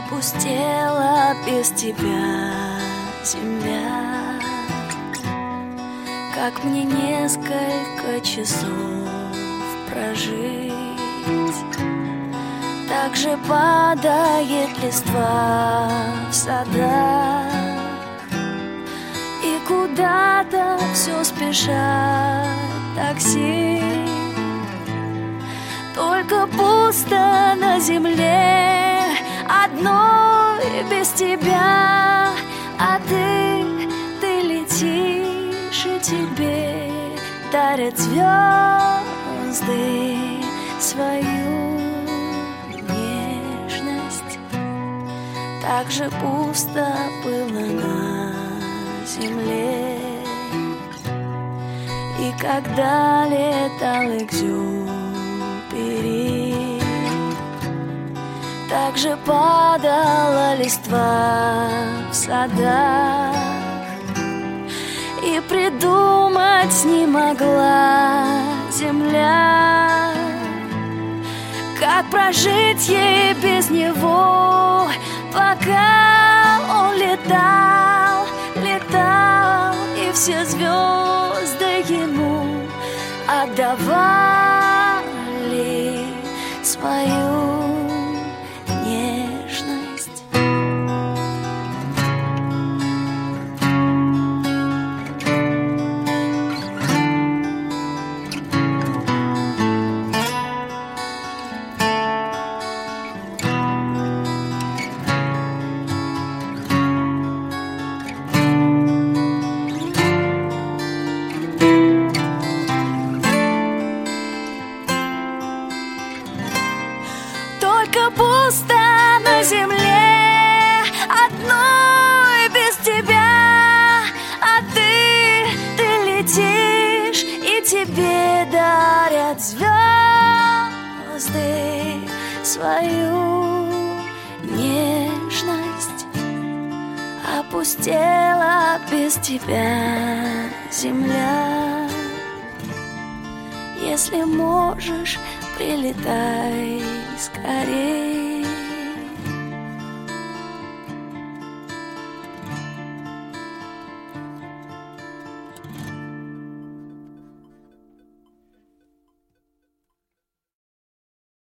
опустела без тебя земля. Как мне несколько часов прожить? Так же падает листва в садах, и куда-то все спешат такси. Только пусто на земле одной без тебя. А ты летишь, и тебе дарят звезды свою нежность. Так же пусто было на земле, и когда летал Экзюпери, так же падала листва в садах, и придумать не могла земля, как прожить ей без него, пока он летал, летал, и все звезды ему отдавали свою нежность. Только пусто на земле одной без тебя. А ты летишь, и тебе дарят звезды свою нежность. Опустела без тебя земля. Если можешь, прилетай скорей.